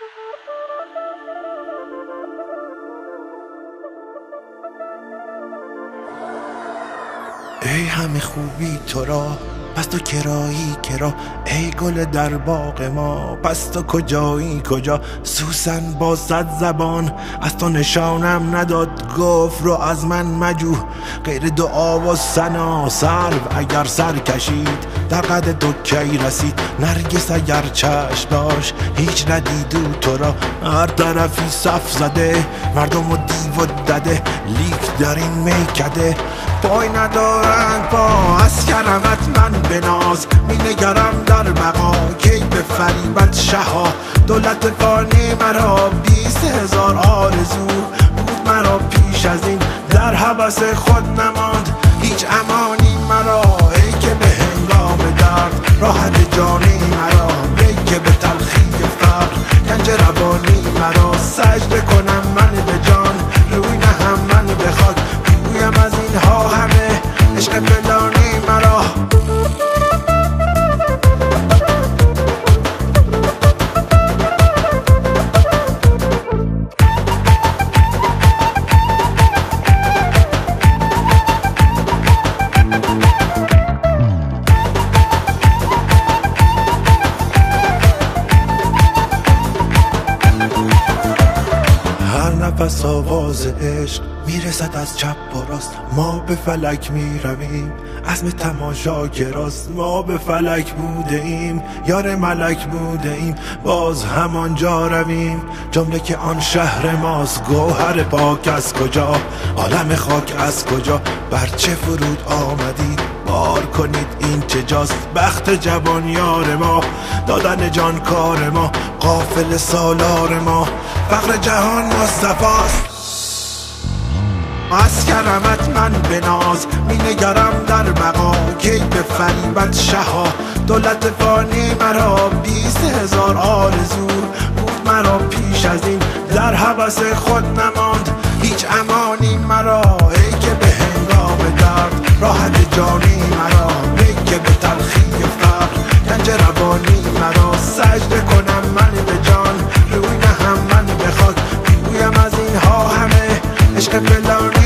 ای همه خوبی تو را پس تو کرایی کرا، ای گل در باغ ما پس تو کجایی کجا. سوسن با 100 زبان از تو نشانم نداد، گفت رو از من مجو غیر دعا و ثنا. سرو اگر سر کشید در قد تو کی رسید، نرگس اگر چشم داشت هیچ ندیدو تو را. هر طرفی صف زده مردم و دیو و دده، لیک در این میکده پای ندارند پا. از کرمت من بناز می نگرم در بقا، کی به فریبت شها. دولت فانی مرا 20,000 آرزو بود مرا پیش از این، در حبس خود نماند هیچ امانی مرا. ای که به هنگام درد راحت جانی مرا، ای که به تلخی فقر گنج روانی مرا. سجده کنم من به جان روی نهم من به خاک، بگویم از اینها همه عشق فلانی مرا. نفس آواز عشق میرسد از چپ و راست، ما به فلک میرویم عزم تماشاگراست. ما به فلک بوده ایم یار ملک بوده ایم، باز همانجا رویم جمله که آن شهر ماست. گوهر پاک از کجا عالم خاک از کجا، بر چه فرود آمدید بار کنید این چه جاست. بخت جوان یار ما دادن جان کار ما، قافل سالار ما فقر جهان مصطفاست. از کرمت من بناز می نگرم در بقا، کی به فریبت شها. دولت فانی مرا 20,000 آرزو بود مرا پیش از این، در حبس خود نماند هیچ امانی مرا. ای که به هنگام درد راحت جانی مرا، ای که به تلخی فقر گنج روانی مرا. سجده کنم من به جان روی نهم من به خاک، بگویم از اینها همه عشق فلانی